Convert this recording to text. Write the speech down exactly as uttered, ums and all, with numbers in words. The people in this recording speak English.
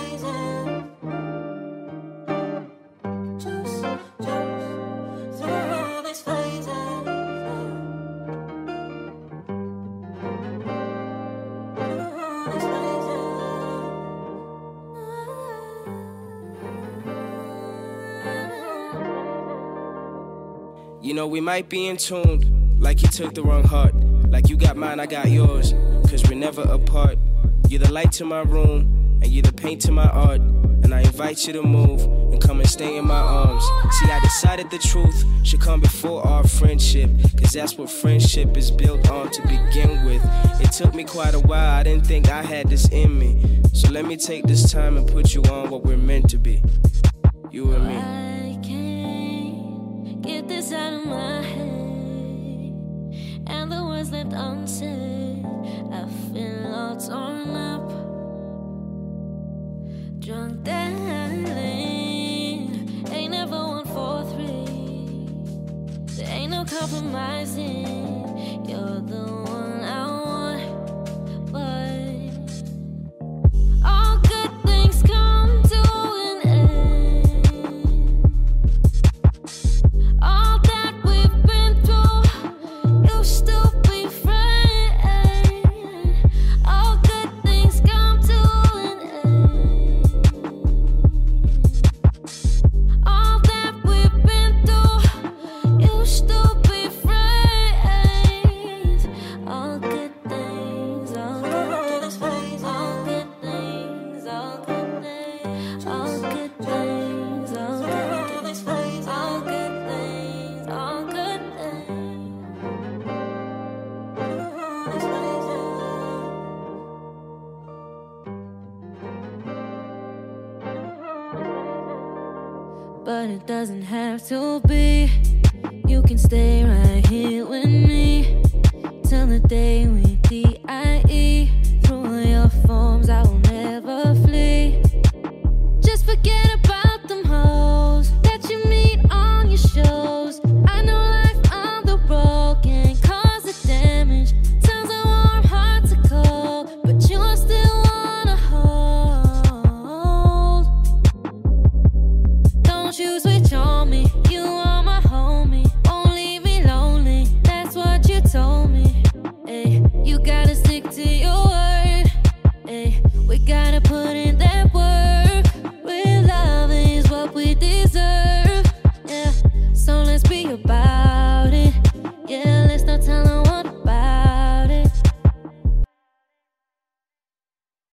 You know, we might be in tune, like you took the wrong heart. Like you got mine, I got yours, cause we're never apart. You're the light to my room, and you're the paint to my art. And I invite you to move, and come and stay in my arms. See, I decided the truth should come before our friendship, cause that's what friendship is built on to begin with. It took me quite a while, I didn't think I had this in me. So let me take this time and put you on what we're meant to be. You and me. I can't get this out of my head, and the words left unsaid, I feel all torn up. Drunk darling, ain't never one for three. There ain't no compromising. You're the one I want, but all good things come to an end. All that we've been through, you'll still be friends. All good things come to an end. All that we've been through, you'll still be friends. All good things, all good things, all good things, all good things, all good things, all good things, all good things, all good things. But it doesn't have to be. You can stay right here with me till the day we die. Through your forms, I will never flee. Just forget about them hoes that you meet on your shows. I know life on the road can cause the damage. Turns a warm heart to cold, but you still wanna hold. Don't you